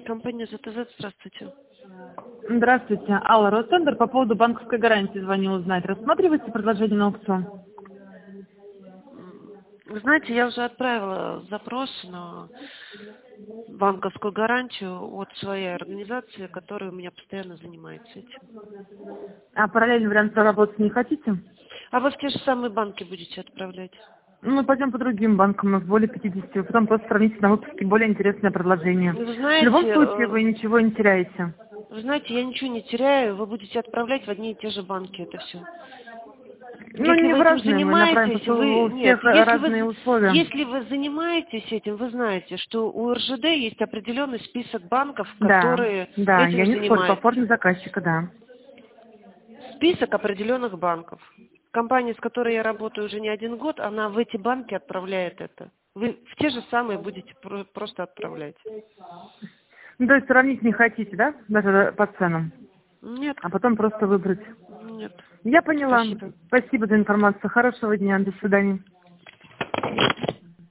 Компания ЗТЗ, здравствуйте. Здравствуйте. Алла, Росцентр, по поводу банковской гарантии звоню узнать. Рассматриваете предложение на аукцион? Вы знаете, я уже отправила запрос на банковскую гарантию от своей организации, которая у меня постоянно занимается этим. А параллельный вариант проработать не хотите? А вы в те же самые банки будете отправлять? Ну, мы пойдем по другим банкам, у нас более 50, вы потом просто сравните на выпуске более интересное предложение. Вы В любом знаете, случае вы ничего не теряете. я ничего не теряю, вы будете отправлять в одни и те же банки это все. Ну, Если не вы в этим разные мы направим, занимаетесь, потому что у нет, всех разные условия. если вы занимаетесь этим, вы знаете, что у РЖД есть определенный список банков, Да, которые да, я этим не спорю, по форме занимаются. заказчика, да. Список определенных банков. Компания, с которой я работаю уже не 1 год, она в эти банки отправляет это. Вы в те же самые будете просто отправлять. Ну, то есть сравнить не хотите, да, даже по ценам, Нет, а потом просто выбрать. нет. Я поняла. Спасибо. Спасибо за информацию. Хорошего дня. До свидания.